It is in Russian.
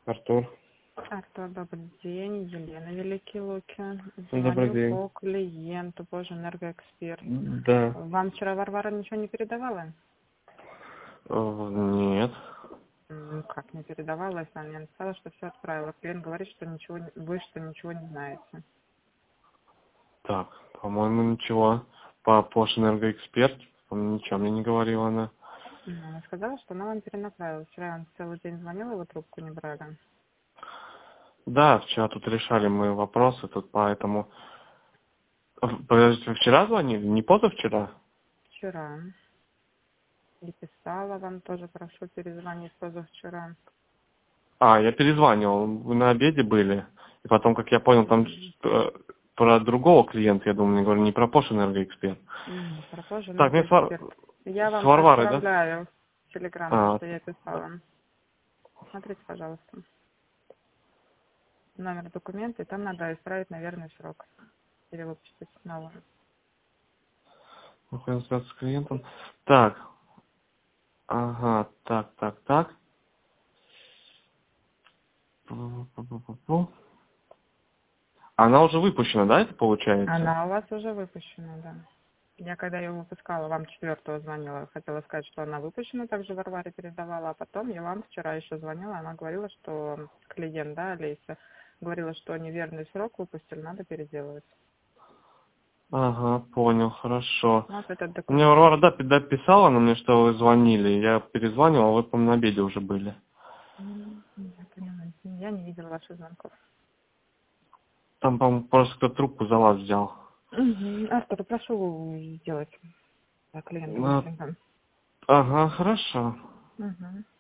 Артур. Артур, добрый день. Елена Великий Луки. Добрый Звоню день. по клиенту, позже энергоэксперт. Да. Вам вчера Варвара ничего не передавала? Нет. Как не передавала, если она мне написала, что все отправила. Клиент говорит, что ничего, вы что ничего не знаете. Так, по-моему, ничего. По Энергоэксперт, по-моему, ничего мне не говорила она. Она сказала, что она вам перенаправила. Вчера я вам целый день звонила, вы трубку не брали. Да, вчера тут решали мы вопросы, тут поэтому... Подождите, вы вчера звонили? Не позавчера? Вчера. И писала вам тоже, прошу перезвонить позавчера. Я перезванивал, вы на обеде были. И потом, как я понял, там про другого клиента, я думаю, говорю, не про Энергоэксперт. Про позже Так, мне энергоэксперт. Я с вам Варварой, да? отправляю в Телеграм то, что я писала. Смотрите, пожалуйста. Номер документа, и там надо исправить, наверное, срок. Или выпустить снова. Связаться с клиентом. Так. Ага, так. Пу-пу-пу-пу-пу. Она уже выпущена, да, это получается? Она у вас уже выпущена, да. Я когда ее выпускала, вам 4-го звонила, хотела сказать, что она выпущена, также Варваре передавала, а потом я вам вчера еще звонила, она говорила, что клиент, да, Олеся, говорила, что неверный срок выпустили, надо переделывать. Ага, понял, хорошо. Вот этот Мне документ. Варвара, да, писала на мне, что вы звонили. Я перезванивал, а вы, по-моему, на обеде уже были. Я поняла. Я не видела ваших звонков. Там, по-моему, просто кто трубку за вас взял. Артур, прошу сделать клиента Ну, быстренько. ага, хорошо. Угу.